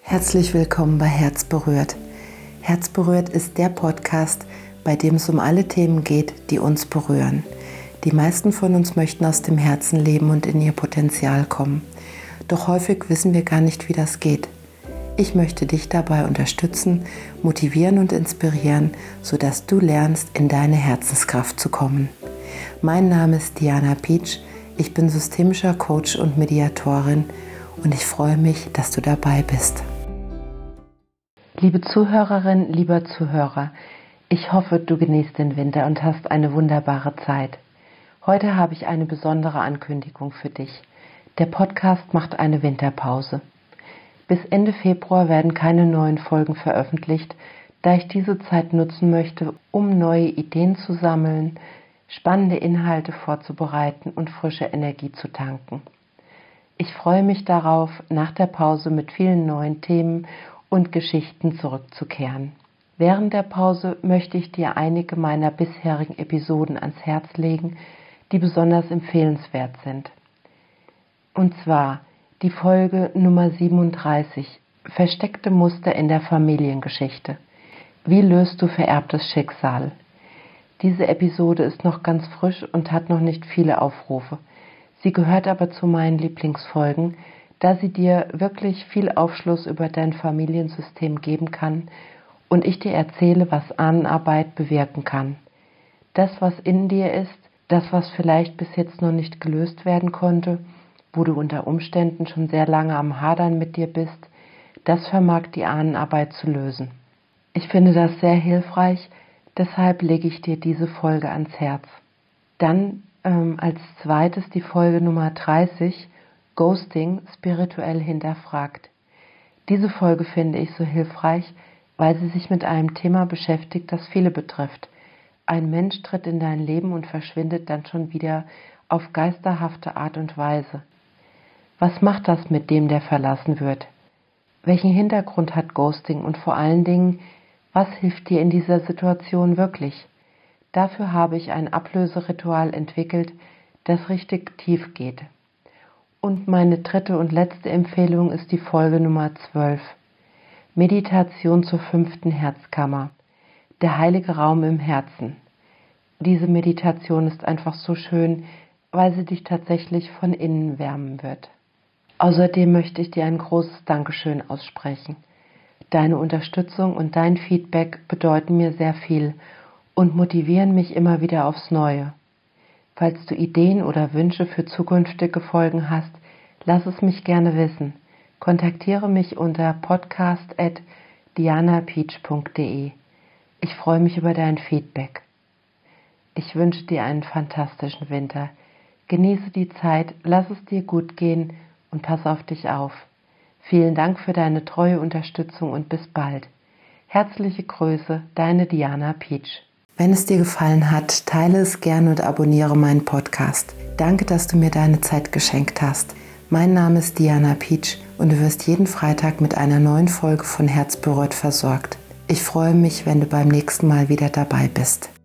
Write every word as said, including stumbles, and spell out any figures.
Herzlich willkommen bei Herz berührt. Herz berührt ist der Podcast, bei dem es um alle Themen geht, die uns berühren. Die meisten von uns möchten aus dem Herzen leben und in ihr Potenzial kommen. Doch häufig wissen wir gar nicht, wie das geht. Ich möchte dich dabei unterstützen, motivieren und inspirieren, sodass du lernst, in deine Herzenskraft zu kommen. Mein Name ist Diana Pietsch, ich bin systemischer Coach und Mediatorin und ich freue mich, dass du dabei bist. Liebe Zuhörerin, lieber Zuhörer, ich hoffe, du genießt den Winter und hast eine wunderbare Zeit. Heute habe ich eine besondere Ankündigung für dich. Der Podcast macht eine Winterpause. Bis Ende Februar werden keine neuen Folgen veröffentlicht, da ich diese Zeit nutzen möchte, um neue Ideen zu sammeln, spannende Inhalte vorzubereiten und frische Energie zu tanken. Ich freue mich darauf, nach der Pause mit vielen neuen Themen und Geschichten zurückzukehren. Während der Pause möchte ich dir einige meiner bisherigen Episoden ans Herz legen, die besonders empfehlenswert sind. Und zwar die Folge Nummer siebenunddreißig, Versteckte Muster in der Familiengeschichte. Wie löst du vererbtes Schicksal? Diese Episode ist noch ganz frisch und hat noch nicht viele Aufrufe. Sie gehört aber zu meinen Lieblingsfolgen, da sie dir wirklich viel Aufschluss über dein Familiensystem geben kann und ich dir erzähle, was Ahnenarbeit bewirken kann. Das, was in dir ist, das, was vielleicht bis jetzt noch nicht gelöst werden konnte, wo du unter Umständen schon sehr lange am Hadern mit dir bist, das vermag die Ahnenarbeit zu lösen. Ich finde das sehr hilfreich, deshalb lege ich dir diese Folge ans Herz. Dann ähm, als zweites die Folge Nummer dreißig, Ghosting spirituell hinterfragt. Diese Folge finde ich so hilfreich, weil sie sich mit einem Thema beschäftigt, das viele betrifft. Ein Mensch tritt in dein Leben und verschwindet dann schon wieder auf geisterhafte Art und Weise. Was macht das mit dem, der verlassen wird? Welchen Hintergrund hat Ghosting und vor allen Dingen, was hilft dir in dieser Situation wirklich? Dafür habe ich ein Ablöseritual entwickelt, das richtig tief geht. Und meine dritte und letzte Empfehlung ist die Folge Nummer zwölf. Meditation zur fünften Herzkammer. Der heilige Raum im Herzen. Diese Meditation ist einfach so schön, weil sie dich tatsächlich von innen wärmen wird. Außerdem möchte ich dir ein großes Dankeschön aussprechen. Deine Unterstützung und dein Feedback bedeuten mir sehr viel und motivieren mich immer wieder aufs Neue. Falls du Ideen oder Wünsche für zukünftige Folgen hast, lass es mich gerne wissen. Kontaktiere mich unter podcast at dianapietsch punkt de. Ich freue mich über dein Feedback. Ich wünsche dir einen fantastischen Winter. Genieße die Zeit, lass es dir gut gehen und pass auf dich auf. Vielen Dank für deine treue Unterstützung und bis bald. Herzliche Grüße, deine Diana Pietsch. Wenn es dir gefallen hat, teile es gerne und abonniere meinen Podcast. Danke, dass du mir deine Zeit geschenkt hast. Mein Name ist Diana Pietsch und du wirst jeden Freitag mit einer neuen Folge von Herz berührt versorgt. Ich freue mich, wenn du beim nächsten Mal wieder dabei bist.